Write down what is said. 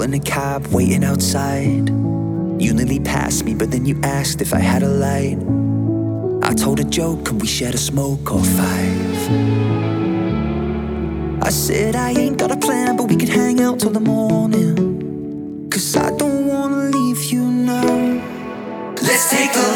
in a cab, waiting outside. You nearly passed me, but then you asked if I had a light. I told a joke, and we shared a smoke or five. I said I ain't got a plan, but we could hang out till the morning. 'Cause I don't wanna leave you now. Let's take a